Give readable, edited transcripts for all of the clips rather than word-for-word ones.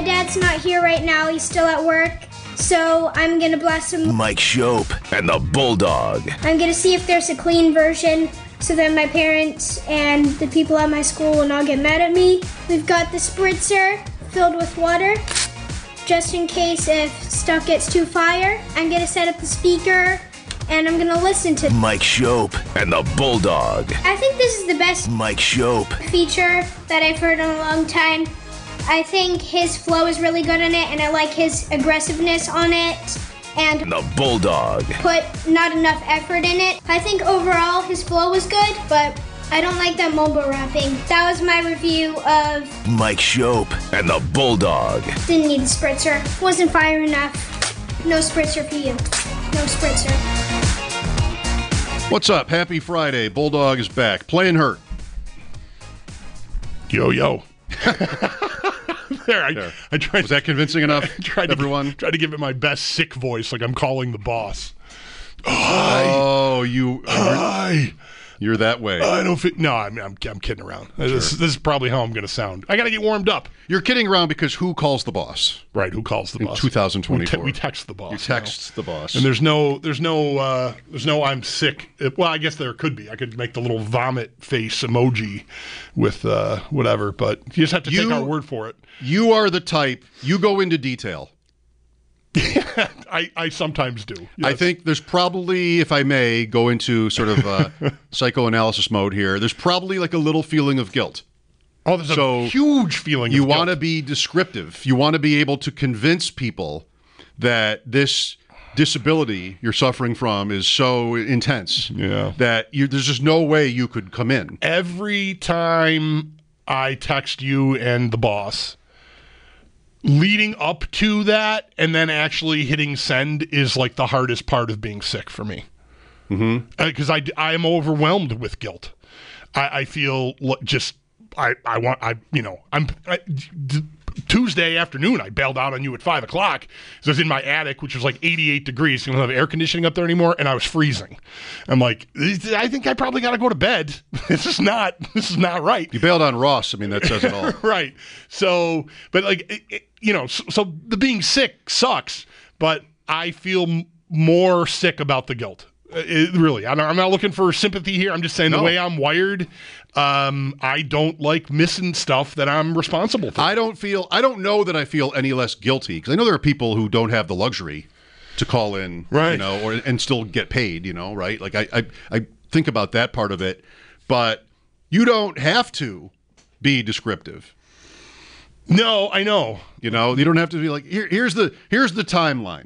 dad's not here right now. He's still at work. So I'm going to blast him. Mike Shope and the Bulldog. I'm going to see if there's a clean version so that my parents and the people at my school will not get mad at me. We've got the spritzer filled with water, just in case if stuff gets too fire. I'm going to set up the speaker, and I'm going to listen to Mike Shope and the Bulldog. I think this is the best Mike Shope feature that I've heard in a long time. I think his flow is really good in it, and I like his aggressiveness on it. And the Bulldog. Put not enough effort in it. I think overall his flow was good, but I don't like that mumble rapping. That was my review of Mike Shope and the Bulldog. Didn't need the spritzer. Wasn't fire enough. No spritzer for you. No spritzer. What's up? Happy Friday. Bulldog is back. Playing hurt. Yo. There, I tried. Was that convincing enough? Tried to give it my best sick voice, like I'm calling the boss. Oh, you're that way. I don't fit. No, I'm kidding around. Sure. This is probably how I'm going to sound. I got to get warmed up. You're kidding around because who calls the boss? Right, who calls the boss? 2024. We text the boss. You text the boss. And there's no I'm sick. Well, I guess there could be. I could make the little vomit face emoji with whatever, but you just have to take our word for it. You are the type, you go into detail. I sometimes do. Yes. I think there's probably, if I may, go into sort of psychoanalysis mode here, there's probably like a little feeling of guilt. Oh, there's a huge feeling of guilt. You want to be descriptive. You want to be able to convince people that this disability you're suffering from is so intense that there's just no way you could come in. Every time I text you and the boss, leading up to that and then actually hitting send is like the hardest part of being sick for me. Because I am overwhelmed with guilt. I feel just Tuesday afternoon I bailed out on you at 5 o'clock. So I was in my attic, which was like 88 degrees. You don't have air conditioning up there anymore, and I was freezing. I'm like, I think I probably got to go to bed. This is not right. You bailed on Ross. I mean, that says it all. Right. So, but like, so the being sick sucks, but I feel more sick about the guilt. Really, I'm not looking for sympathy here. I'm just saying the way I'm wired, I don't like missing stuff that I'm responsible for. I don't know that I feel any less guilty, because I know there are people who don't have the luxury to call in, right, and still get paid, right? Like I think about that part of it, but you don't have to be descriptive. No, I know. You don't have to be like, here's the timeline.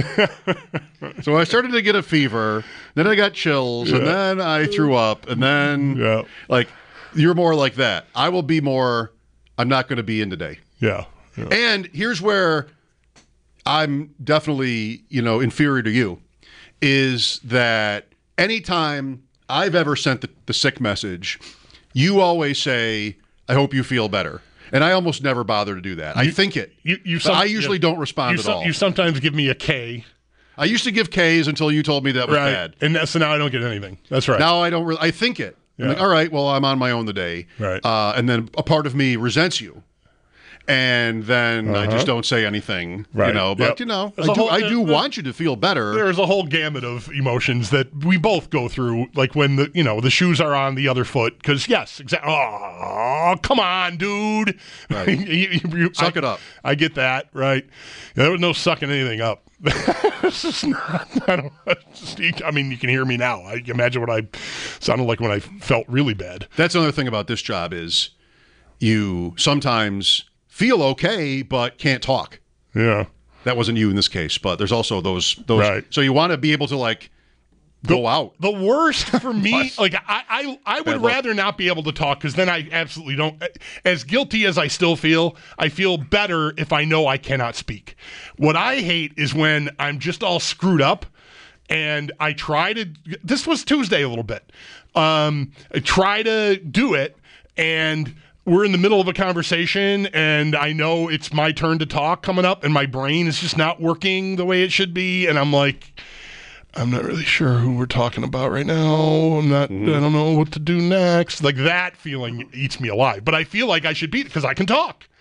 So I started to get a fever, then I got chills, and then I threw up, and then like you're more like that. I will be more, I'm not going to be in today. Yeah. And here's where I'm definitely, inferior to you, is that anytime I've ever sent the sick message, you always say, I hope you feel better. And I almost never bother to do that. I think it. I usually don't respond at all. You sometimes give me a K. I used to give Ks until you told me that was bad. And so now I don't get anything. That's right. Now I don't really. I think it. Yeah. I'm like, all right, well, I'm on my own today. Right. And then a part of me resents you. And then I just don't say anything, right. But, I do want you to feel better. There's a whole gamut of emotions that we both go through, like when the shoes are on the other foot. Because, yes, exactly. Oh, come on, dude. Right. Suck it up. I get that, right? There was no sucking anything up. This is not, I mean, you can hear me now. I can imagine what I sounded like when I felt really bad. That's another thing about this job is you sometimes feel okay, but can't talk. Yeah. That wasn't you in this case, but there's also those. Right. So you want to be able to go out. The worst for me, I would rather not be able to talk, because then I absolutely don't. As guilty as I still feel, I feel better if I know I cannot speak. What I hate is when I'm just all screwed up and I try to. This was Tuesday a little bit. I try to do it and we're in the middle of a conversation and I know it's my turn to talk coming up and my brain is just not working the way it should be. And I'm like, I'm not really sure who we're talking about right now. I don't know what to do next. Like, that feeling eats me alive. But I feel like I should be, because I can talk.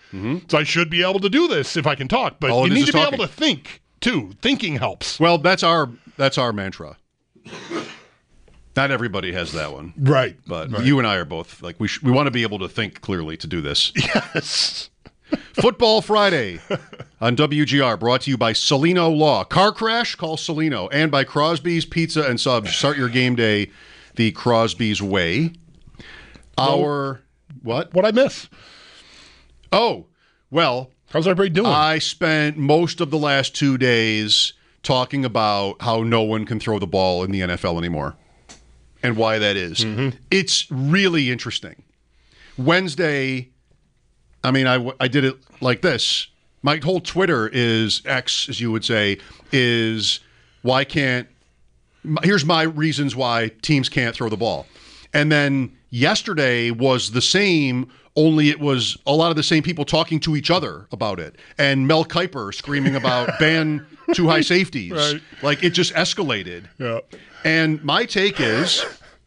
So I should be able to do this if I can talk. But you need to be able to think, too. Thinking helps. Well, that's our mantra. Not everybody has that one. Right. But you and I are both, like, we want to be able to think clearly to do this. Yes. Football Friday on WGR, brought to you by Celino Law. Car crash? Call Celino. And by Crosby's Pizza and Subs. Start your game day the Crosby's way. What? What'd I miss? Oh, well. How's everybody doing? I spent most of the last 2 days talking about how no one can throw the ball in the NFL anymore and why that is. It's really interesting. Wednesday, I mean, I did it like this. My whole Twitter is X, as you would say, is why can't – here's my reasons why teams can't throw the ball. And then yesterday was the same, only it was a lot of the same people talking to each other about it. And Mel Kiper screaming about ban too high safeties. Right. Like, it just escalated. Yeah. And my take is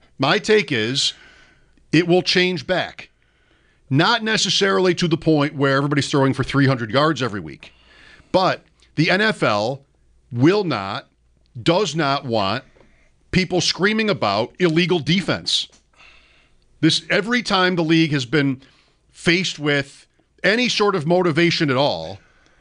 it will change back. Not necessarily to the point where everybody's throwing for 300 yards every week. But the NFL does not want people screaming about illegal defense. Every time the league has been faced with any sort of motivation at all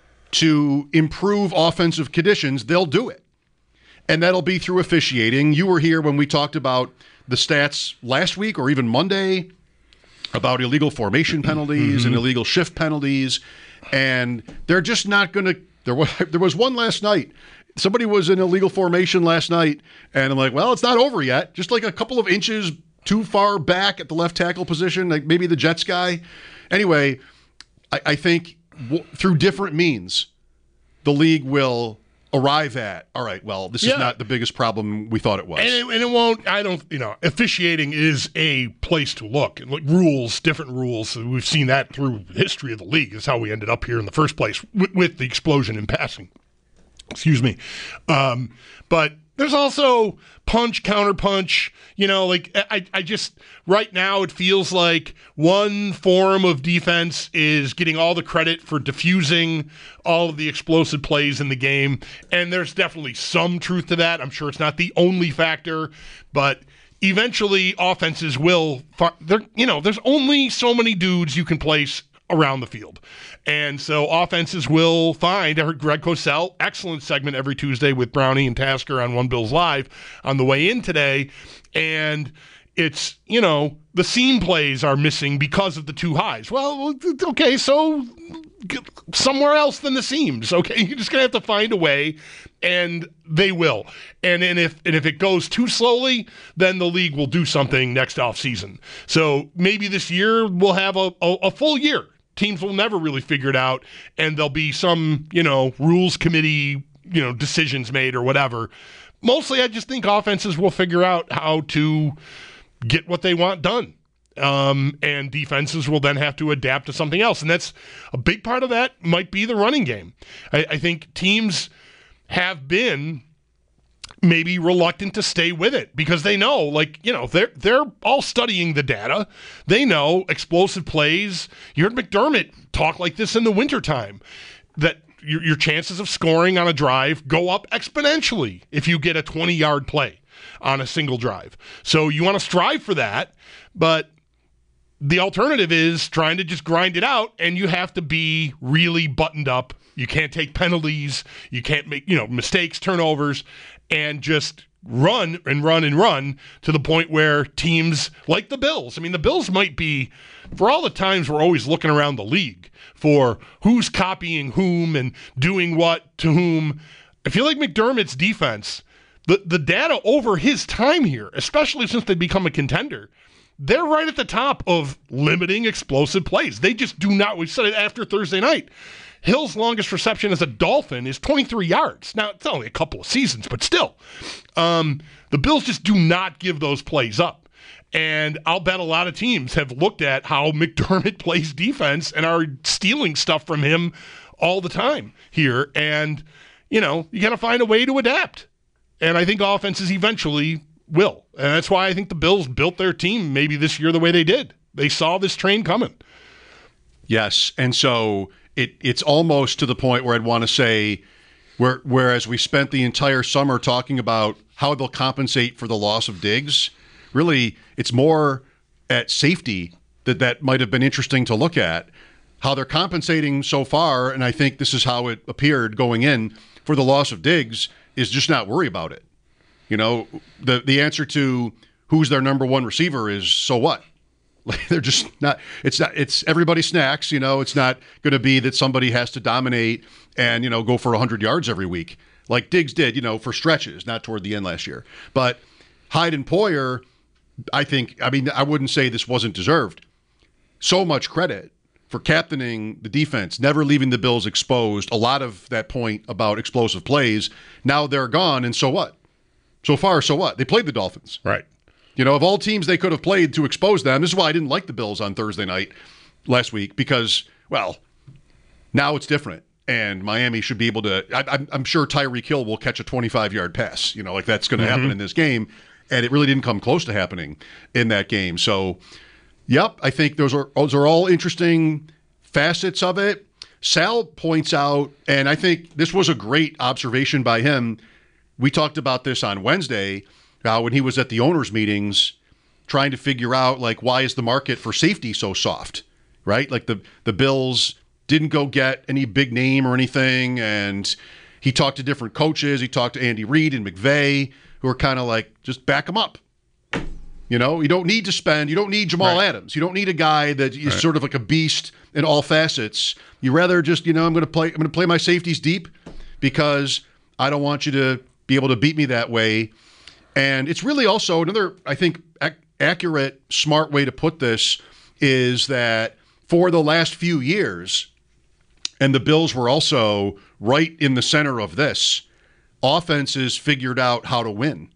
to improve offensive conditions, they'll do it. And that'll be through officiating. You were here when we talked about the stats last week or even Monday about illegal formation penalties and illegal shift penalties. And they're just not going to – there was one last night. Somebody was in illegal formation last night, and I'm like, well, it's not over yet. Just like a couple of inches too far back at the left tackle position, like maybe the Jets guy. Anyway, I think through different means, the league will arrive at, all right, well, this is not the biggest problem we thought it was. And it won't, officiating is a place to look. And like different rules. We've seen that through the history of the league is how we ended up here in the first place with the explosion in passing. Excuse me. But there's also punch, counterpunch. I just, right now it feels like one form of defense is getting all the credit for diffusing all of the explosive plays in the game. And there's definitely some truth to that. I'm sure it's not the only factor, but eventually offenses will, there's only so many dudes you can place around the field. And so offenses will find, I heard Greg Cosell, excellent segment every Tuesday with Brownie and Tasker on One Bills Live on the way in today. And it's, the seam plays are missing because of the two highs. Well, okay, so somewhere else than the seams, okay? You're just going to have to find a way, and they will. And if it goes too slowly, then the league will do something next offseason. So maybe this year we'll have a full year. Teams will never really figure it out, and there'll be some, rules committee, decisions made or whatever. Mostly I just think offenses will figure out how to get what they want done. And defenses will then have to adapt to something else. And that's a big part of that might be the running game. I think teams have been maybe reluctant to stay with it because they know, they're all studying the data. They know explosive plays. You heard McDermott talk like this in the wintertime, that your chances of scoring on a drive go up exponentially if you get a 20-yard play on a single drive. So you want to strive for that, but the alternative is trying to just grind it out, and you have to be really buttoned up. You can't take penalties. You can't make, mistakes, turnovers, and just run and run and run to the point where teams like the Bills, the Bills might be, for all the times we're always looking around the league for who's copying whom and doing what to whom, I feel like McDermott's defense, the data over his time here, especially since they've become a contender, they're right at the top of limiting explosive plays. They just do not, we said it after Thursday night, Hill's longest reception as a Dolphin is 23 yards. Now, it's only a couple of seasons, but still. The Bills just do not give those plays up. And I'll bet a lot of teams have looked at how McDermott plays defense and are stealing stuff from him all the time here. And, you got to find a way to adapt. And I think offenses eventually will. And that's why I think the Bills built their team maybe this year the way they did. They saw this train coming. Yes, and so it's almost to the point where I'd want to say, whereas we spent the entire summer talking about how they'll compensate for the loss of Diggs, really it's more at safety that might have been interesting to look at, how they're compensating so far, and I think this is how it appeared going in for the loss of Diggs, is just not worry about it. You know, the answer to who's their number one receiver is so what? Like they're just not. It's everybody snacks. You know, it's not going to be that somebody has to dominate and go for 100 yards every week like Diggs did. For stretches, not toward the end last year. But Hyde and Poyer, I wouldn't say this wasn't deserved. So much credit for captaining the defense, never leaving the Bills exposed. A lot of that point about explosive plays. Now they're gone, and so what? So far, so what? They played the Dolphins. Right. Of all teams they could have played to expose them, this is why I didn't like the Bills on Thursday night last week, because, well, now it's different. And Miami should be able to I'm sure Tyreek Hill will catch a 25-yard pass. Like that's going to happen in this game. And it really didn't come close to happening in that game. So, yep, I think those are all interesting facets of it. Sal points out, and I think this was a great observation by him. We talked about this on Wednesday when he was at the owners' meetings trying to figure out, like, why is the market for safety so soft, right? Like the Bills didn't go get any big name or anything, and he talked to different coaches. He talked to Andy Reid and McVay, who are kind of like, just back them up. You don't need to spend. You don't need Jamal Adams. You don't need a guy that is sort of like a beast in all facets. You rather just, I'm going to play my safeties deep because I don't want you to be able to beat me that way. And it's really also another, I think, accurate, smart way to put this is that for the last few years, and the Bills were also right in the center of this, offenses figured out how to win.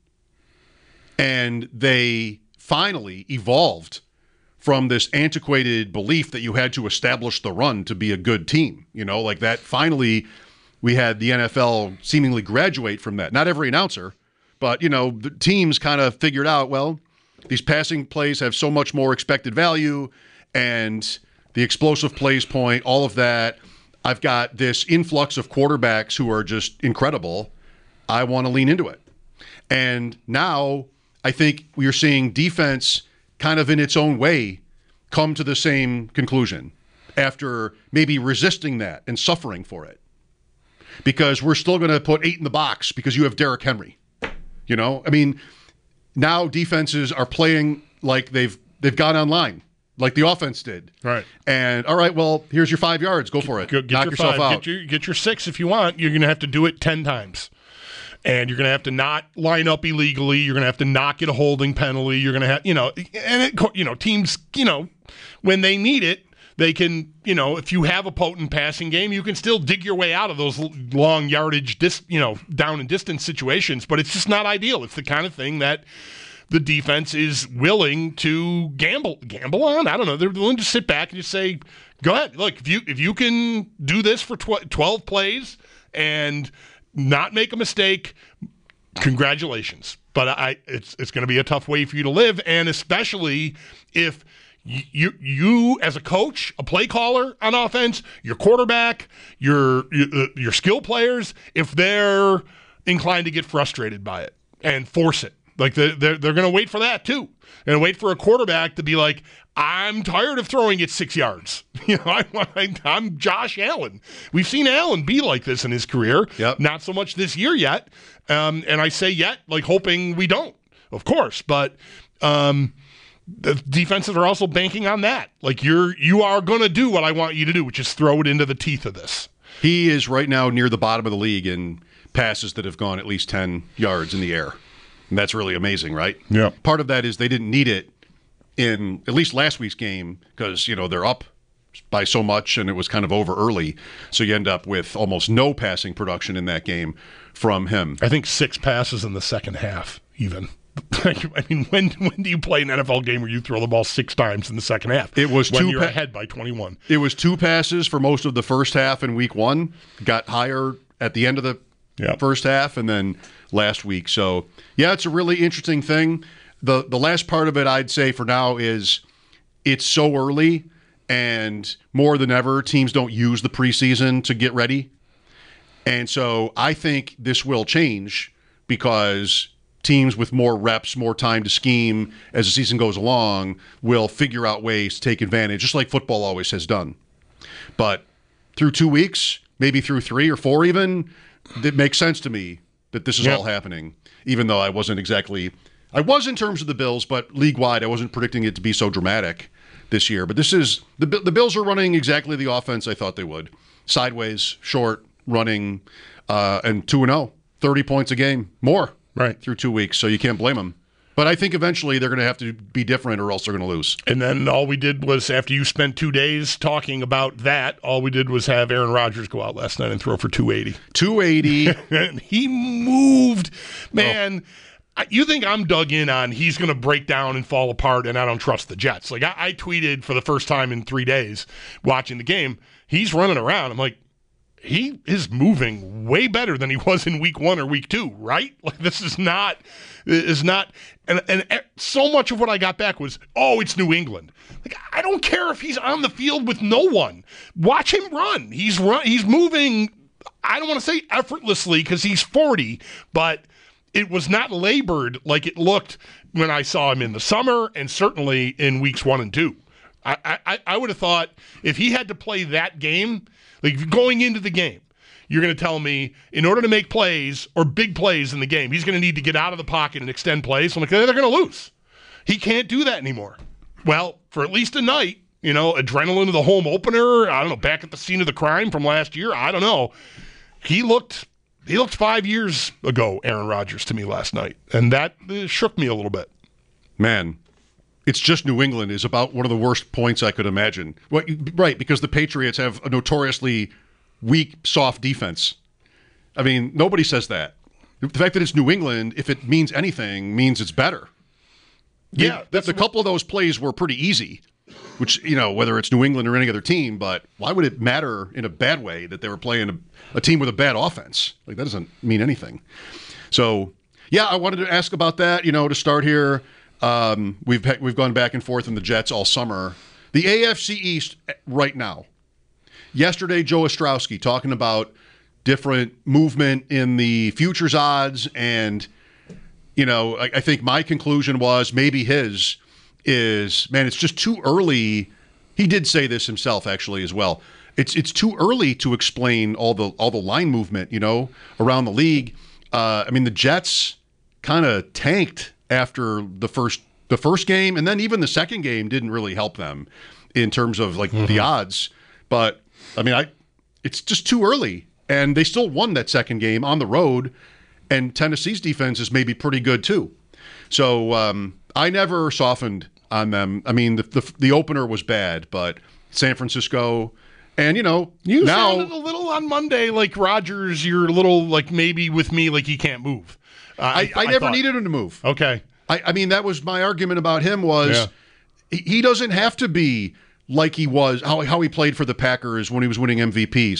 And they finally evolved from this antiquated belief that you had to establish the run to be a good team. Like that. Finally, we had the NFL seemingly graduate from that. Not every announcer, but, the teams kind of figured out, well, these passing plays have so much more expected value and the explosive plays point, all of that. I've got this influx of quarterbacks who are just incredible. I want to lean into it. And now I think we're seeing defense kind of in its own way come to the same conclusion after maybe resisting that and suffering for it. Because we're still going to put 8 in the box because you have Derrick Henry. Now defenses are playing like they've gone online, like the offense did. Right. And, all right, well, here's your 5 yards. Go for it. Knock yourself out. Get your 6 if you want. You're going to have to do it 10 times. And you're going to have to not line up illegally. You're going to have to not get a holding penalty. You're going to have, teams, when they need it, they can, if you have a potent passing game, you can still dig your way out of those long yardage, down and distance situations. But it's just not ideal. It's the kind of thing that the defense is willing to gamble on. I don't know. They're willing to sit back and just say, go ahead. Look, if you can do this for 12 plays and not make a mistake, congratulations. But it's going to be a tough way for you to live, and especially if you as a coach, a play caller on offense, your quarterback, your skill players, if they're inclined to get frustrated by it and force it. Like they're going to wait for that too. And wait for a quarterback to be like, I'm tired of throwing it 6 yards. I'm Josh Allen. We've seen Allen be like this in his career. Yep. Not so much this year yet. And I say yet, like hoping we don't, of course. But the defenses are also banking on that. Like you are going to do what I want you to do, which is throw it into the teeth of this. He is right now near the bottom of the league in passes that have gone at least 10 yards in the air. And that's really amazing, right? Yeah. Part of that is they didn't need it in at least last week's game because, they're up by so much and it was kind of over early. So you end up with almost no passing production in that game from him. I think 6 passes in the second half, even. When do you play an NFL game where you throw the ball 6 times in the second half? It was when you're ahead by 21. It was 2 passes for most of the first half in week 1. Got higher at the end of the first half and then last week. So, yeah, it's a really interesting thing. The last part of it I'd say for now is it's so early And more than ever, teams don't use the preseason to get ready. And so I think this will change because teams with more reps, more time to scheme as the season goes along will figure out ways to take advantage, just like football always has done. But through 2 weeks, maybe through 3 or 4 even, it makes sense to me that this is all happening, even though I was in terms of the Bills, but league-wide, I wasn't predicting it to be so dramatic this year. But this is the Bills are running exactly the offense I thought they would. Sideways, short, running, and 2-0, 30 points a game, more through 2 weeks, so you can't blame them. But I think eventually they're going to have to be different or else they're going to lose. And then all we did was, after you spent 2 days talking about that, all we did was have Aaron Rodgers go out last night and throw for 280. 280. And he moved. Man, you think I'm dug in on he's going to break down and fall apart and I don't trust the Jets. Like, I tweeted for the first time in 3 days watching the game, he's running around. I'm like, he is moving way better than he was in week 1 or week 2, right? Like, this is not, and so much of what I got back was, oh, it's New England. Like, I don't care if he's on the field with no one. Watch him run. He's moving, I don't want to say effortlessly because he's 40, but it was not labored like it looked when I saw him in the summer and certainly in weeks 1 and 2. I would have thought if he had to play that game, like going into the game, you're going to tell me in order to make plays or big plays in the game, he's going to need to get out of the pocket and extend plays. I'm like, they're going to lose. He can't do that anymore. Well, for at least a night, adrenaline of the home opener, I don't know, back at the scene of the crime from last year, I don't know. He looked 5 years ago, Aaron Rodgers, to me last night, and that shook me a little bit. Man, it's just New England is about one of the worst points I could imagine. Right, because the Patriots have a notoriously weak, soft defense. I mean, nobody says that. The fact that it's New England, if it means anything, means it's better. Yeah. A couple of those plays were pretty easy, which, whether it's New England or any other team, but why would it matter in a bad way that they were playing a team with a bad offense? Like, that doesn't mean anything. So, yeah, I wanted to ask about that, to start here. We've gone back and forth in the Jets all summer. The AFC East right now. Yesterday, Joe Ostrowski talking about different movement in the futures odds, and I think my conclusion was maybe his is, man, it's just too early. He did say this himself actually as well. It's too early to explain all the line movement around the league. I mean, the Jets kind of tanked after the first game, and then even the second game didn't really help them in terms of the odds. But I mean, it's just too early, and they still won that second game on the road, and Tennessee's defense is maybe pretty good too. So I never softened on them. I mean, the opener was bad, but San Francisco, and you now sounded a little on Monday like Rodgers. You're a little like maybe with me like he can't move. I never needed him to move. Okay. I mean, that was my argument about him was he doesn't have to be like he was, how he played for the Packers when he was winning MVPs.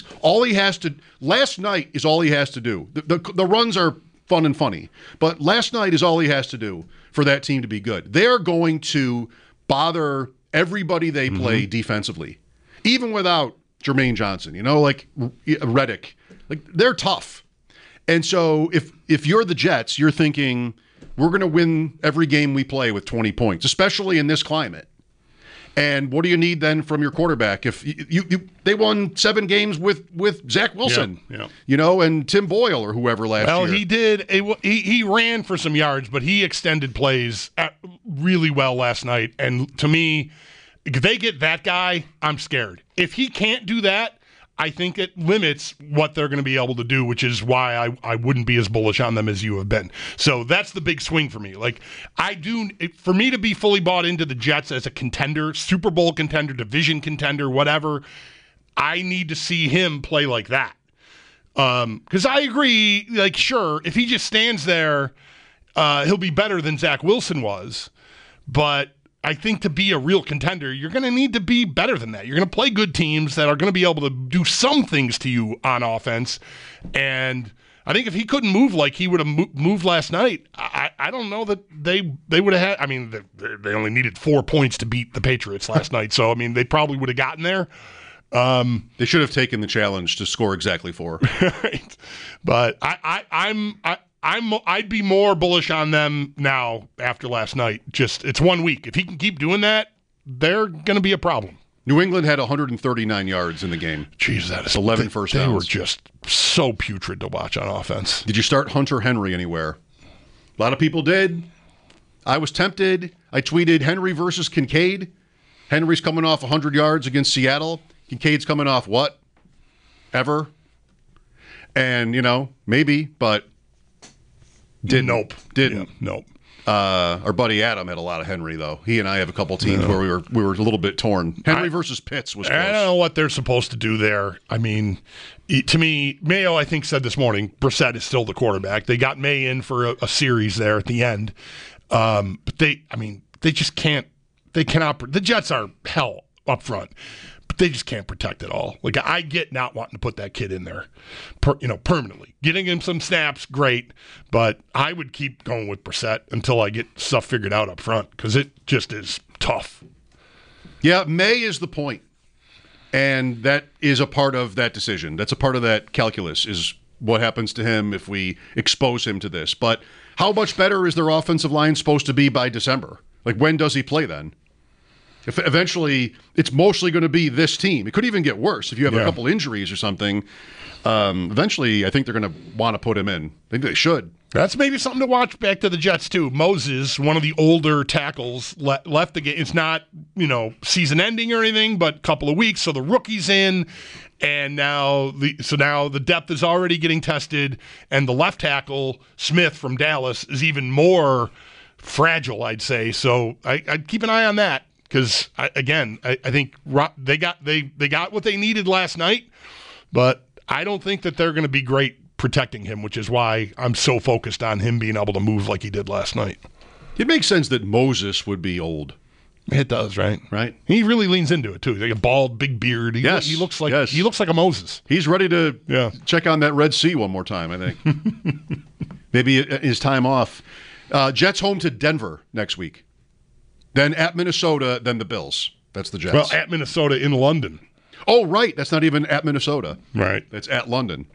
Last night is all he has to do. The runs are fun and funny, but last night is all he has to do for that team to be good. They're going to bother everybody they play defensively, even without Jermaine Johnson, like Reddick. Like, they're tough. And so if you're the Jets, you're thinking, we're going to win every game we play with 20 points, especially in this climate. And what do you need then from your quarterback? If they won 7 games with Zach Wilson, and Tim Boyle or whoever last year. Well, he did. He ran for some yards, but he extended plays really well last night. And to me, if they get that guy, I'm scared. If he can't do that, I think it limits what they're going to be able to do, which is why I wouldn't be as bullish on them as you have been. So that's the big swing for me. Like, for me to be fully bought into the Jets as a contender, Super Bowl contender, division contender, whatever, I need to see him play like that. Because I agree, like, sure, if he just stands there, he'll be better than Zach Wilson was. But I think to be a real contender, you're going to need to be better than that. You're going to play good teams that are going to be able to do some things to you on offense. And I think if he couldn't move like he would have moved last night, I don't know that they would have had. I mean, they only needed 4 points to beat the Patriots last night, so I mean, they probably would have gotten there. They should have taken the challenge to score exactly 4. Right. But I'd be more bullish on them now after last night. Just it's 1 week. If he can keep doing that, they're going to be a problem. New England had 139 yards in the game. Jeez, that is 11 first downs. They were just so putrid to watch on offense. Did you start Hunter Henry anywhere? A lot of people did. I was tempted. I tweeted Henry versus Kincaid. Henry's coming off 100 yards against Seattle. Kincaid's coming off what? Ever? And, maybe, but didn't. Nope. Didn't. Yeah, nope. Our buddy Adam had a lot of Henry, though. He and I have a couple teams where we were a little bit torn. Henry versus Pitts was close. I don't know what they're supposed to do there. I mean, to me, Mayo, I think, said this morning, Brissett is still the quarterback. They got May in for a series there at the end. But they just can't. They cannot. The Jets are hell up front. But they just can't protect it all. Like, I get not wanting to put that kid in there, permanently. Getting him some snaps, great, but I would keep going with Brissett until I get stuff figured out up front because it just is tough. Yeah, May is the point, and that is a part of that decision. That's a part of that calculus is what happens to him if we expose him to this. But how much better is their offensive line supposed to be by December? Like, when does he play then? If eventually, it's mostly going to be this team. It could even get worse if you have a couple injuries or something. Eventually, I think they're going to want to put him in. I think they should. That's maybe something to watch back to the Jets, too. Moses, one of the older tackles, left the game. It's not, season ending or anything, but a couple of weeks. So the rookie's in, and now the depth is already getting tested, and the left tackle, Smith from Dallas, is even more fragile, I'd say. So I'd keep an eye on that. Because I think they got what they needed last night, but I don't think that they're going to be great protecting him, which is why I'm so focused on him being able to move like he did last night. It makes sense that Moses would be old. It does, right? Right. He really leans into it too. He's like a bald, big beard. He looks like a Moses. He's ready to check on that Red Sea one more time, I think. Maybe his time off. Jets home to Denver next week. Then at Minnesota, then the Bills. That's the Jets. Well, at Minnesota in London. Oh, right. That's not even at Minnesota. Right. That's at London.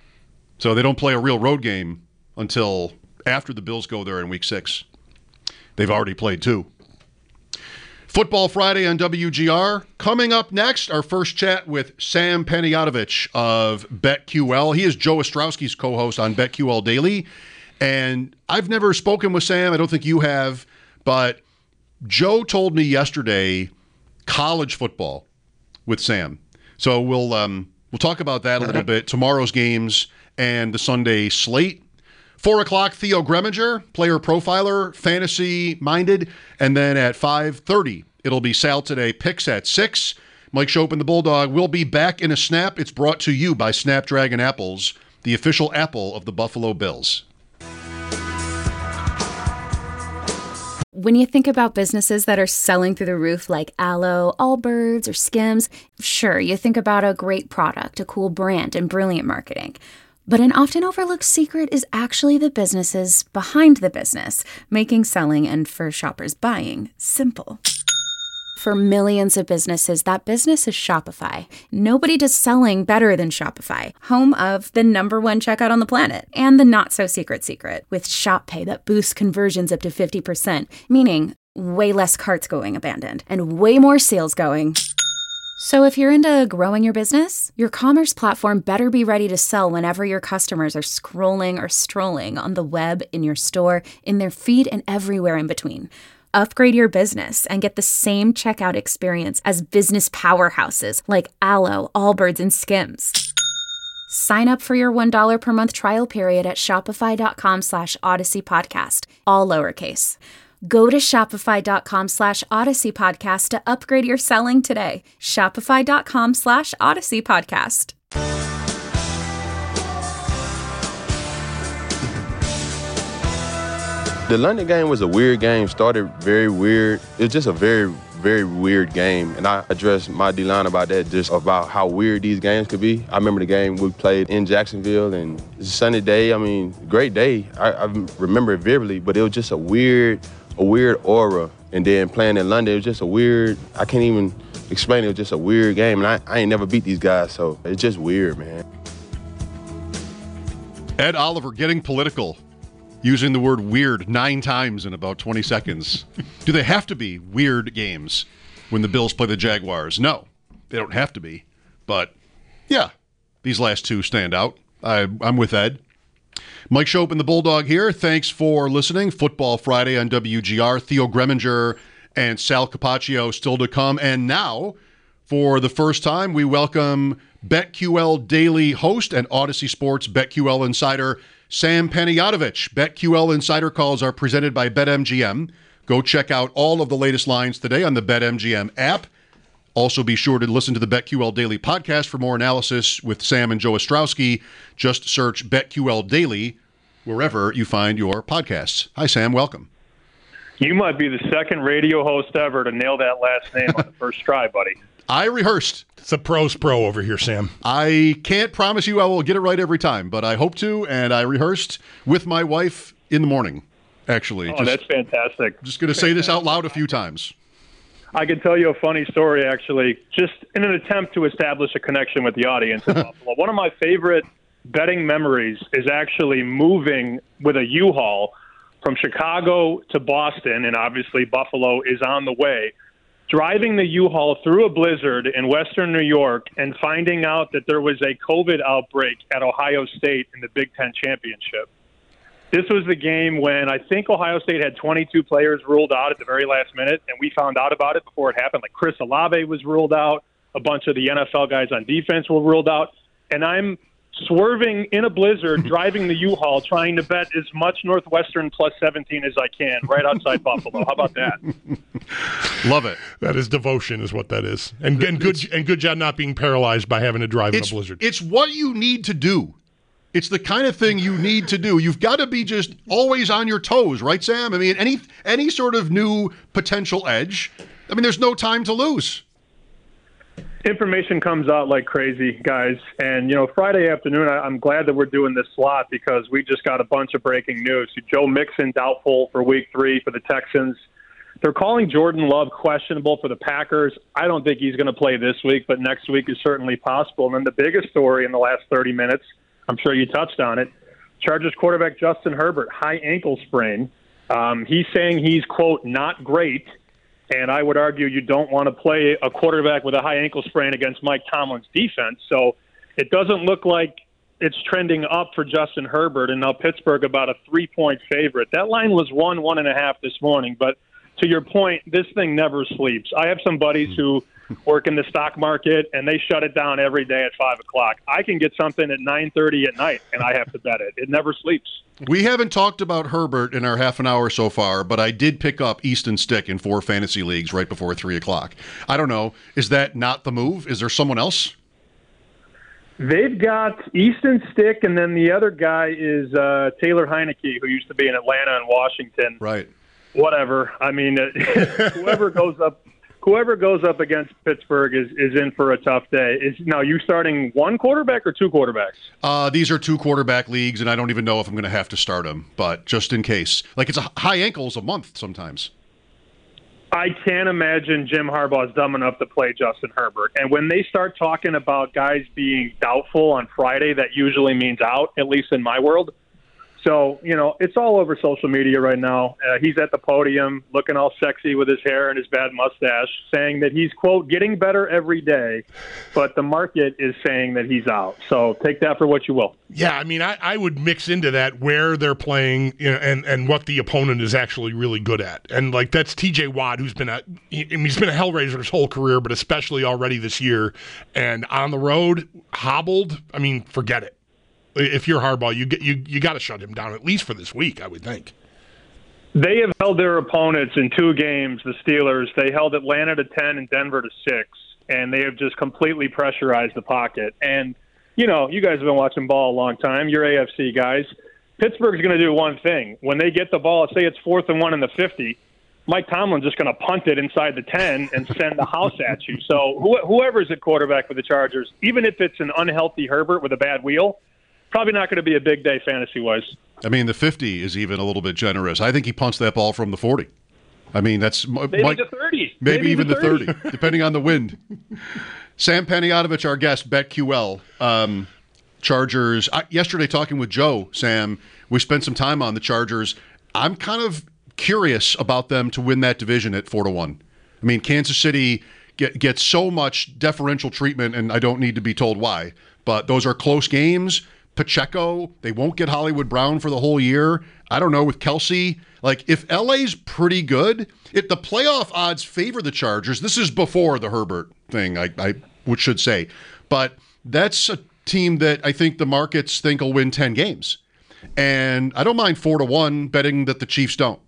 So they don't play a real road game until after the Bills go there in Week 6. They've already played 2. Football Friday on WGR. Coming up next, our first chat with Sam Panayotovich of BetQL. He is Joe Ostrowski's co-host on BetQL Daily. And I've never spoken with Sam. I don't think you have. But Joe told me yesterday college football with Sam. So we'll talk about that a little bit. Tomorrow's games and the Sunday slate. 4 o'clock, Theo Greminger, player profiler, fantasy-minded. And then at 5:30, it'll be Sal Today Picks at 6. Mike Schopp and the Bulldog will be back in a snap. It's brought to you by Snapdragon Apples, the official apple of the Buffalo Bills. When you think about businesses that are selling through the roof like Aloe, Allbirds, or Skims, sure, you think about a great product, a cool brand, and brilliant marketing. But an often overlooked secret is actually the businesses behind the business, making selling and, for shoppers, buying simple. For millions of businesses, that business is Shopify. Nobody does selling better than Shopify, home of the #1 checkout on the planet, and the not-so-secret secret, with Shop Pay that boosts conversions up to 50%, meaning way less carts going abandoned, and way more sales going. So if you're into growing your business, your commerce platform better be ready to sell whenever your customers are scrolling or strolling on the web, in your store, in their feed, and everywhere in between. Upgrade your business and get the same checkout experience as business powerhouses like Aloe, Allbirds, and Skims. Sign up for your $1 per month trial period at shopify.com/Odyssey Podcast, all lowercase. Go to shopify.com/Odyssey Podcast to upgrade your selling today. Shopify.com/Odyssey Podcast. The London game was a weird game. Started very weird. It was just a very very weird game. And I addressed my D-line about that, just about how weird these games could be. I remember the game we played in Jacksonville, and it's a sunny day. I mean, great day. I remember it vividly, but it was just a weird aura. And then playing in London, it was just a weird, I can't even explain it. It was just a weird game. And I ain't never beat these guys, so it's just weird, man. Ed Oliver getting political, using the word weird 9 times in about 20 seconds. Do they have to be weird games when the Bills play the Jaguars? No, they don't have to be. But, yeah, these last 2 stand out. I'm with Ed. Mike Schopp and the Bulldog here. Thanks for listening. Football Friday on WGR. Theo Greminger and Sal Capaccio still to come. And now, for the first time, we welcome BetQL Daily host and Odyssey Sports BetQL insider Sam Panayotovich. BetQL Insider Calls are presented by BetMGM. Go check out all of the latest lines today on the BetMGM app. Also be sure to listen to the BetQL Daily podcast for more analysis with Sam and Joe Ostrowski. Just search BetQL Daily wherever you find your podcasts. Hi, Sam. Welcome. You might be the second radio host ever to nail that last name on the first try, buddy. I rehearsed. It's a pro's pro over here, Sam. I can't promise you I will get it right every time, but I hope to, and I rehearsed with my wife in the morning, actually. Oh, that's fantastic. Just going to say this out loud a few times. I can tell you a funny story, actually, just in an attempt to establish a connection with the audience in Buffalo. One of my favorite betting memories is actually moving with a U-Haul from Chicago to Boston, and obviously Buffalo is on the way. Driving the U-Haul through a blizzard in western New York and finding out that there was a COVID outbreak at Ohio State in the Big Ten Championship. This was the game when I think Ohio State had 22 players ruled out at the very last minute, and we found out about it before it happened. Like Chris Olave was ruled out. A bunch of the NFL guys on defense were ruled out. And I'm swerving in a blizzard, driving the U-Haul, trying to bet as much Northwestern plus 17 as I can right outside Buffalo. How about that? Love it. That is devotion is what that is. And good job not being paralyzed by having to drive in a blizzard. It's what you need to do. It's the kind of thing you need to do. You've got to be just always on your toes, right, Sam? I mean, any sort of new potential edge, I mean, there's no time to lose. Information comes out like crazy, guys. And, Friday afternoon, I'm glad that we're doing this slot because we just got a bunch of breaking news. Joe Mixon doubtful for Week 3 for the Texans. They're calling Jordan Love questionable for the Packers. I don't think he's going to play this week, but next week is certainly possible. And then the biggest story in the last 30 minutes, I'm sure you touched on it, Chargers quarterback Justin Herbert, high ankle sprain. He's saying he's, quote, not great. And I would argue you don't want to play a quarterback with a high ankle sprain against Mike Tomlin's defense. So it doesn't look like it's trending up for Justin Herbert. And now Pittsburgh about a 3-point favorite. That line was 1.5 this morning. But to your point, this thing never sleeps. I have some buddies who work in the stock market, and they shut it down every day at 5 o'clock. I can get something at 9:30 at night, and I have to bet it. It never sleeps. We haven't talked about Herbert in our half an hour so far, but I did pick up Easton Stick in 4 fantasy leagues right before 3 o'clock. I don't know. Is that not the move? Is there someone else? They've got Easton Stick, and then the other guy is Taylor Heineke, who used to be in Atlanta and Washington. Right. Whatever. I mean, whoever goes up against Pittsburgh is in for a tough day. Now, you starting one quarterback or 2 quarterbacks? These are 2 quarterback leagues, and I don't even know if I'm going to have to start them, but just in case. Like, it's a high ankles a month sometimes. I can't imagine Jim Harbaugh is dumb enough to play Justin Herbert. And when they start talking about guys being doubtful on Friday, that usually means out, at least in my world. So, it's all over social media right now. He's at the podium looking all sexy with his hair and his bad mustache, saying that he's, quote, getting better every day, but the market is saying that he's out. So take that for what you will. Yeah, I mean, I would mix into that where they're playing and what the opponent is actually really good at. And, that's T.J. Watt, he's been a hellraiser his whole career, but especially already this year. And on the road, hobbled, I mean, forget it. If you're Harbaugh, you got to shut him down at least for this week, I would think. They have held their opponents in 2 games, the Steelers. They held Atlanta to 10 and Denver to 6, and they have just completely pressurized the pocket. And, you guys have been watching ball a long time. You're AFC guys. Pittsburgh's going to do one thing. When they get the ball, say it's 4th and 1 in the 50, Mike Tomlin's just going to punt it inside the 10 and send the house at you. So whoever's at quarterback for the Chargers, even if it's an unhealthy Herbert with a bad wheel, probably not going to be a big day fantasy-wise. I mean, the 50 is even a little bit generous. I think he punts that ball from the 40. I mean, that's maybe the 30. Maybe even the 30, depending on the wind. Sam Panayotovich, our guest, BetQL. Chargers. Yesterday, talking with Joe, Sam, we spent some time on the Chargers. I'm kind of curious about them to win that division at 4-1. I mean, Kansas City gets so much deferential treatment, and I don't need to be told why. But those are close games. Pacheco, they won't get Hollywood Brown for the whole year. I don't know with Kelsey. Like, if LA's pretty good, if the playoff odds favor the Chargers, this is before the Herbert thing, I should say. But that's a team that I think the markets think will win 10 games. And I don't mind 4-1 betting that the Chiefs don't.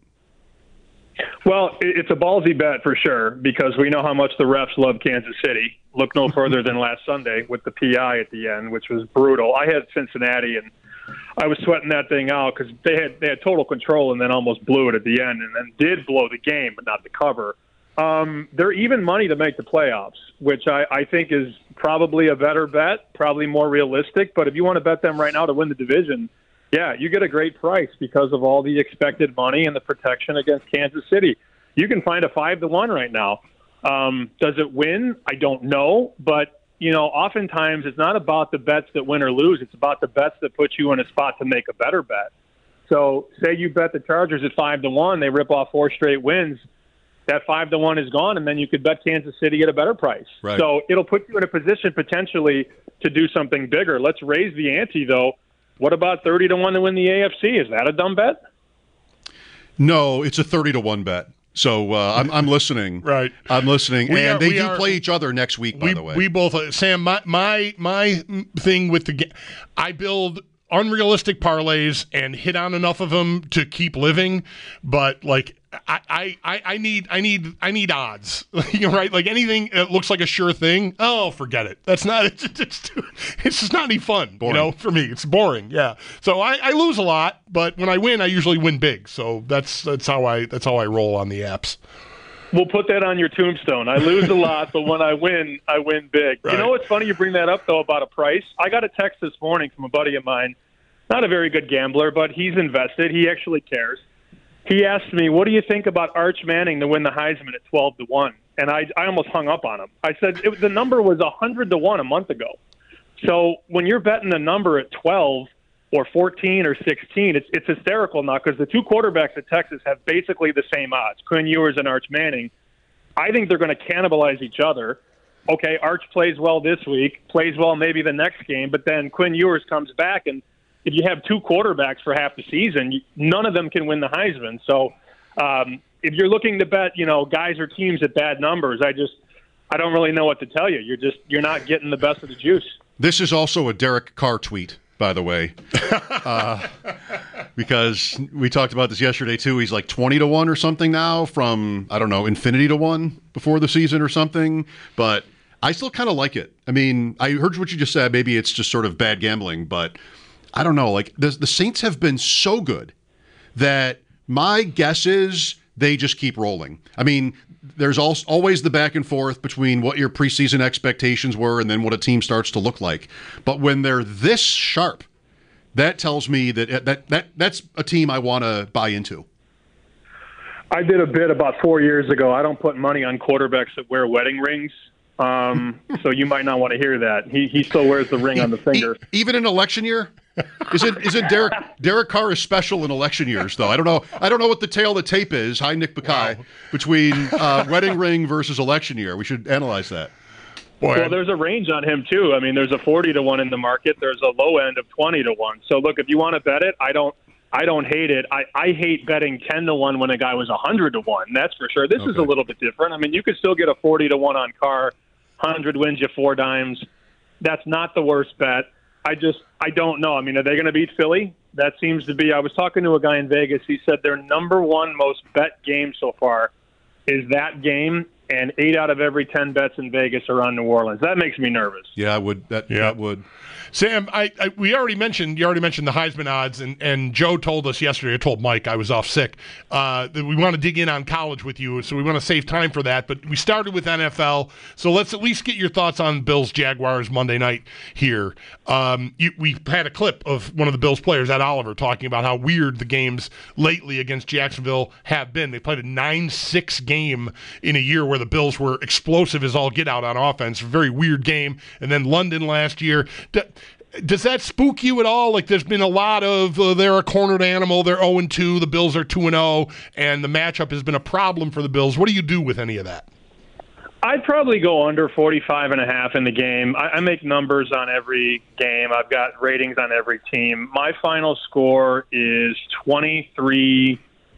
Well, it's a ballsy bet for sure, because we know how much the refs love Kansas City. Look no further than last Sunday with the PI at the end, which was brutal. I had Cincinnati, and I was sweating that thing out because they had total control and then almost blew it at the end, and then did blow the game, but not the cover. They're even money to make the playoffs, which I think is probably a better bet, probably more realistic. But if you want to bet them right now to win the division, yeah, you get a great price because of all the expected money and the protection against Kansas City. You can find a 5-1 right now. Does it win? I don't know. But, oftentimes it's not about the bets that win or lose. It's about the bets that put you in a spot to make a better bet. So say you bet the Chargers at 5-1, they rip off 4 straight wins. That 5-1 is gone, and then you could bet Kansas City at a better price. Right. So it'll put you in a position potentially to do something bigger. Let's raise the ante, though. What about 30-1 to win the AFC? Is that a dumb bet? No, it's a 30-1 bet. So I'm listening. Right. I'm listening. They do play each other next week, by the way. We both, Sam, my thing with the game, I build unrealistic parlays and hit on enough of them to keep living, but like I need odds. Right? Like anything that looks like a sure thing, forget it. That's not it's just not any fun. Boring. For me. It's boring. Yeah. So I lose a lot, but when I win, I usually win big. So that's how I roll on the apps. We'll put that on your tombstone. I lose a lot, but when I win big. Right. You know what's funny? You bring that up, though, about a price. I got a text this morning from a buddy of mine, not a very good gambler, but he's invested. He actually cares. He asked me, what do you think about Arch Manning to win the Heisman at 12-1? And I almost hung up on him. I said the number was 100-1 a month ago. So when you're betting the number at 12 or 14 or 16, it's hysterical now because the two quarterbacks at Texas have basically the same odds, Quinn Ewers and Arch Manning. I think they're going to cannibalize each other. Okay, Arch plays well this week, plays well maybe the next game, but then Quinn Ewers comes back, and if you have two quarterbacks for half the season, none of them can win the Heisman. So if you're looking to bet, guys or teams at bad numbers, I don't really know what to tell you. You're not getting the best of the juice. This is also a Derek Carr tweet, by the way, because we talked about this yesterday too. He's like 20-1 or something now from, I don't know, infinity to 1 before the season or something. But I still kind of like it. I mean, I heard what you just said. Maybe it's just sort of bad gambling, but I don't know. Like the Saints have been so good that my guess is they just keep rolling. I mean, there's always the back and forth between what your preseason expectations were and then what a team starts to look like. But when they're this sharp, that tells me that's a team I want to buy into. I did a bit about 4 years ago. I don't put money on quarterbacks that wear wedding rings. So you might not want to hear that. He still wears the ring on the finger. Even in election year? Isn't Derek Carr is special in election years though? I don't know what the tail of the tape is. Hi, Nick Bakay. Wow. Between wedding ring versus election year. We should analyze that. Boy, well, there's a range on him too. I mean, there's a 40-1 in the market. There's a low end of 20-1. So look, if you want to bet it, I don't hate it. I hate betting 10-1 when a guy was 100-1. That's for sure. This is a little bit different. I mean, you could still get a 40-1 on Carr. 100 wins you 4 dimes. That's not the worst bet. I don't know. I mean, are they going to beat Philly? That seems to be. I was talking to a guy in Vegas. He said their number one most bet game so far is that game, and 8 out of every 10 bets in Vegas are on New Orleans. That makes me nervous. Yeah, I would. That would. Sam, you already mentioned the Heisman odds, and Joe told us yesterday. I told Mike I was off sick that we want to dig in on college with you, so we want to save time for that. But we started with NFL, so let's at least get your thoughts on Bills Jaguars Monday night here. We had a clip of one of the Bills players, Ed Oliver, talking about how weird the games lately against Jacksonville have been. They played a 9-6 game in a year where the Bills were explosive as all get out on offense. Very weird game. And then London last year. Does that spook you at all? Like, there's been a lot of they're a cornered animal, they're 0-2, the Bills are 2-0, and the matchup has been a problem for the Bills. What do you do with any of that? I'd probably go under 45.5 in the game. I make numbers on every game. I've got ratings on every team. My final score is 23-17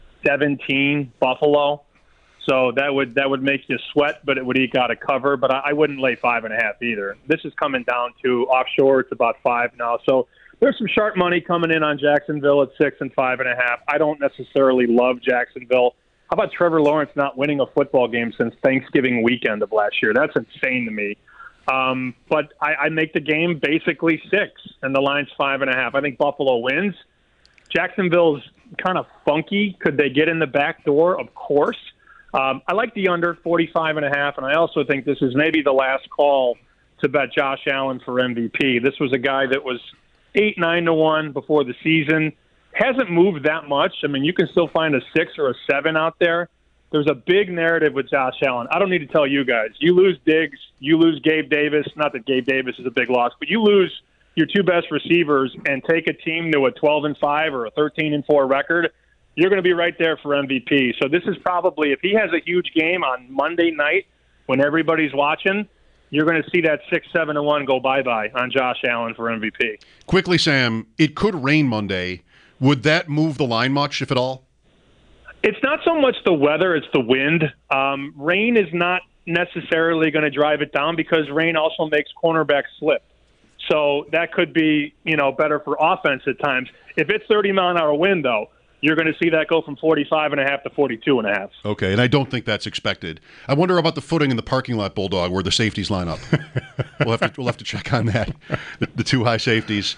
Buffalo. So that would make you sweat, but it would eke out a cover. But I wouldn't lay 5.5 either. This is coming down to offshore. It's about 5 now. So there's some sharp money coming in on Jacksonville at 6 and 5.5. I don't necessarily love Jacksonville. How about Trevor Lawrence not winning a football game since Thanksgiving weekend of last year? That's insane to me. But I make the game basically 6, and the line's 5.5. I think Buffalo wins. Jacksonville's kind of funky. Could they get in the back door? Of course. I like the under 45.5, and I also think this is maybe the last call to bet Josh Allen for MVP. This was a guy that was 8-9-1 before the season. Hasn't moved that much. I mean, you can still find a 6 or a 7 out there. There's a big narrative with Josh Allen. I don't need to tell you guys. You lose Diggs, you lose Gabe Davis. Not that Gabe Davis is a big loss, but you lose your 2 best receivers and take a team to a 12-5 or a 13-4 record. You're going to be right there for MVP. So this is probably, if he has a huge game on Monday night when everybody's watching, you're going to see that 6-7-1 go bye-bye on Josh Allen for MVP. Quickly, Sam, it could rain Monday. Would that move the line much, if at all? It's not so much the weather, it's the wind. Rain is not necessarily going to drive it down because rain also makes cornerbacks slip. So that could be, better for offense at times. If it's 30-mile-an-hour wind, though, you're going to see that go from 45.5 to 42.5. Okay, and I don't think that's expected. I wonder about the footing in the parking lot, Bulldog, where the safeties line up. We'll have to check on that, the 2 high safeties.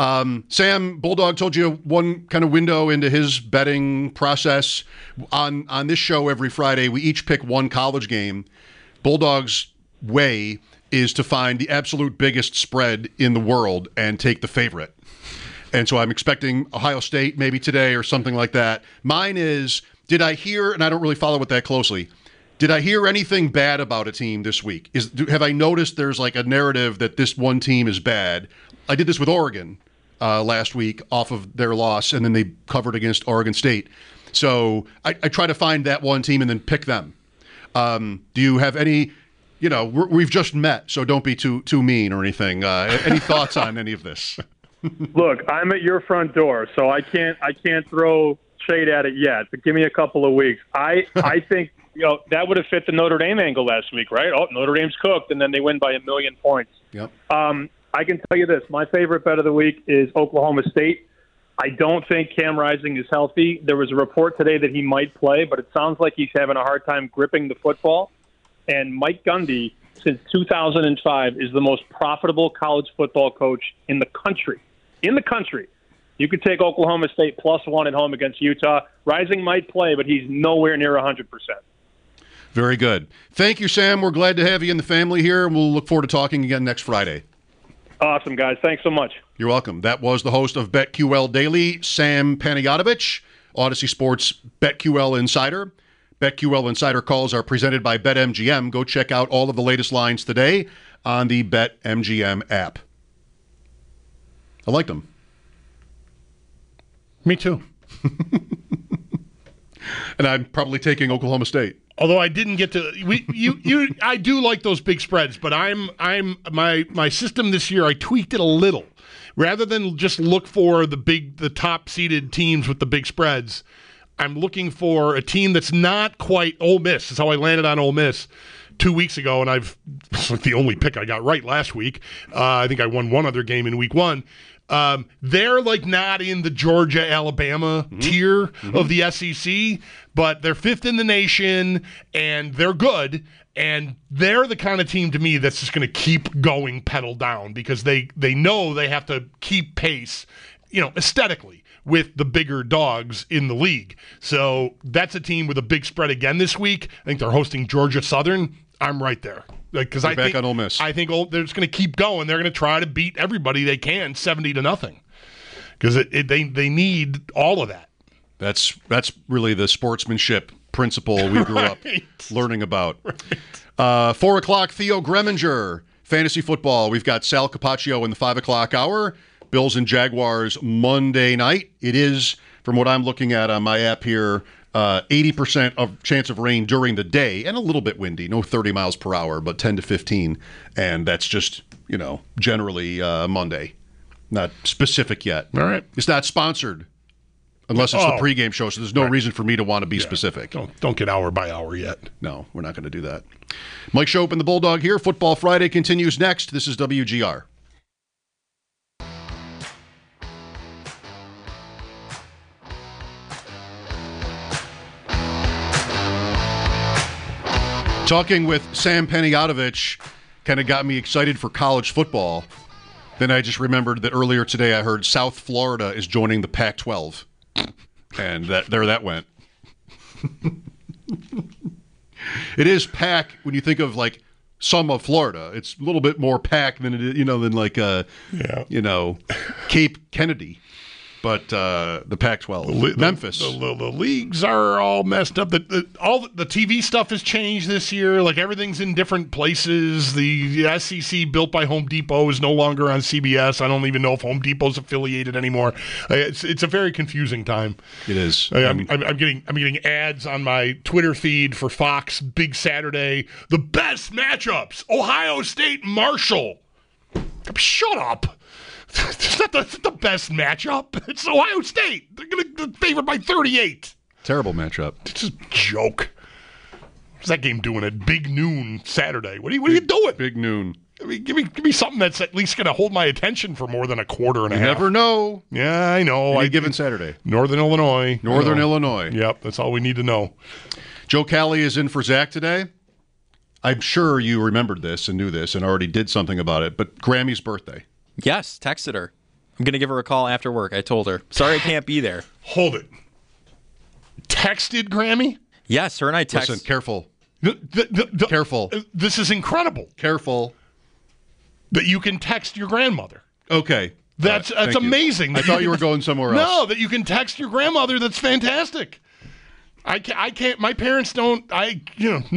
Sam, Bulldog told you one kind of window into his betting process. On this show every Friday, we each pick one college game. Bulldog's way is to find the absolute biggest spread in the world and take the favorite. And so I'm expecting Ohio State maybe today or something like that. Mine is, did I hear, and I don't really follow it that closely, did I hear anything bad about a team this week? Have I noticed there's like a narrative that this one team is bad? I did this with Oregon last week off of their loss, and then they covered against Oregon State. So I try to find that one team and then pick them. Do you have any, we've just met, so don't be too mean or anything. Any thoughts on any of this? Look, I'm at your front door, so I can't throw shade at it yet. But give me a couple of weeks. I think that would have fit the Notre Dame angle last week, right? Oh, Notre Dame's cooked, and then they win by 1 million points. Yep. I can tell you this: my favorite bet of the week is Oklahoma State. I don't think Cam Rising is healthy. There was a report today that he might play, but it sounds like he's having a hard time gripping the football. And Mike Gundy, since 2005, is the most profitable college football coach in the country. You could take Oklahoma State +1 at home against Utah. Rising might play, but he's nowhere near 100%. Very good. Thank you, Sam. We're glad to have you in the family here, and we'll look forward to talking again next Friday. Awesome, guys. Thanks so much. You're welcome. That was the host of BetQL Daily, Sam Panayotovich, Odyssey Sports BetQL Insider. BetQL Insider calls are presented by BetMGM. Go check out all of the latest lines today on the BetMGM app. I liked them. Me too. And I'm probably taking Oklahoma State. Although I didn't get to, I do like those big spreads, but my system this year, I tweaked it a little. Rather than just look for the top seeded teams with the big spreads, I'm looking for a team that's not quite Ole Miss. That's how I landed on Ole Miss 2 weeks ago, and it's like the only pick I got right last week. I think I won one other game in week 1. They're like not in the Georgia, Alabama tier of the SEC, but they're 5th in the nation, and they're good. And they're the kind of team to me that's just going to keep going pedal down because they know they have to keep pace, aesthetically with the bigger dogs in the league. So that's a team with a big spread again this week. I think they're hosting Georgia Southern. I'm right there. Because I think on Ole Miss. I think they're just going to keep going. They're going to try to beat everybody they can 70-0 because they need all of that. That's really the sportsmanship principle we grew up learning about. Right. 4 o'clock, Theo Greminger, fantasy football. We've got Sal Capaccio in the 5 o'clock hour. Bills and Jaguars Monday night. It is, from what I'm looking at on my app here, 80% of chance of rain during the day and a little bit windy. No 30 miles per hour, but 10 to 15. And that's just, generally Monday. Not specific yet. All right. It's not sponsored. Unless it's the pregame show, so there's no reason for me to want to be specific. Don't get hour by hour yet. No, we're not going to do that. Mike Schopp and the Bulldog here. Football Friday continues next. This is WGR. Talking with Sam Panayotovich kind of got me excited for college football. Then I just remembered that earlier today I heard South Florida is joining the Pac-12. And that went. It is Pac when you think of like some of Florida. It's a little bit more Pac than it is, than like Cape Kennedy. But the Pac-12, Memphis. The leagues are all messed up. All the TV stuff has changed this year. Like everything's in different places. The SEC built by Home Depot is no longer on CBS. I don't even know if Home Depot's affiliated anymore. It's a very confusing time. It is. I'm getting ads on my Twitter feed for Fox Big Saturday. The best matchups: Ohio State, Marshall. Shut up. It's not the best matchup. It's Ohio State. They're going to favor by 38. Terrible matchup. It's just a joke. What's that game doing at big noon Saturday? What are you doing? Big noon. I mean, give me something that's at least going to hold my attention for more than a quarter and a half. You never know. Yeah, I know. Any given Saturday. Northern Illinois. Illinois. Yep, that's all we need to know. Joe Cali is in for Zach today. I'm sure you remembered this and knew this and already did something about it, but Grammy's birthday. Yes, texted her. I'm going to give her a call after work. I told her. Sorry I can't be there. Hold it. Texted Grammy? Yes, her and I texted. Listen, careful. Careful. This is incredible. Careful. That you can text your grandmother. Okay. That's amazing. I thought you were going somewhere else. No, that you can text your grandmother. That's fantastic. I can't. My parents don't. It's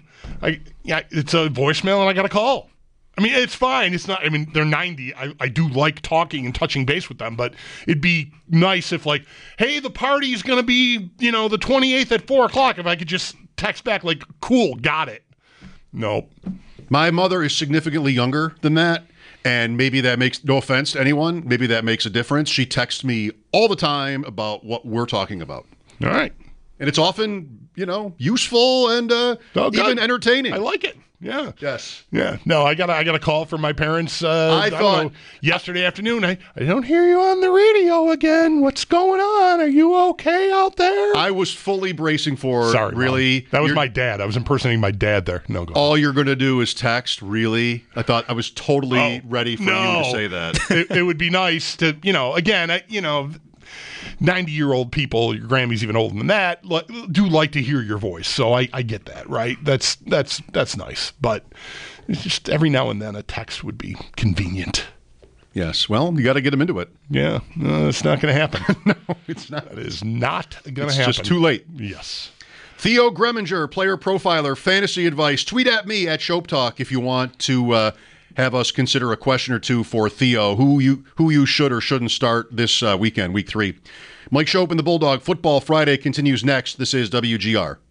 a voicemail and I got a call. I mean, it's fine. It's not. I mean, they're 90. I do like talking and touching base with them, but it'd be nice if, like, hey, the party's going to be, the 28th at 4 o'clock. If I could just text back, like, cool, got it. Nope. My mother is significantly younger than that, and maybe that makes, no offense to anyone, maybe that makes a difference. She texts me all the time about what we're talking about. All right. And it's often, useful and even entertaining. I like it. Yeah. Yes. Yeah. No, I got a call from my parents. I thought yesterday afternoon. I don't hear you on the radio again. What's going on? Are you okay out there? I was fully bracing for. Sorry, really. Mom. That was my dad. I was impersonating my dad there. No, go on. All you're going to do is text. Really? I thought I was totally ready for you to say that. It would be nice to, again, 90-year-old people, your Grammy's even older than that, do like to hear your voice. So I get that, right? That's nice. But it's just every now and then a text would be convenient. Yes. Well, you got to get them into it. Yeah. It's not going to happen. No, it's not. That is not going to happen. It's just too late. Yes. Theo Greminger, player profiler, fantasy advice. Tweet at me at Schopp Talk if you want to have us consider a question or two for Theo, who you should or shouldn't start this weekend, week 3. Mike Schopp and the Bulldog. Football Friday continues next. This is WGR.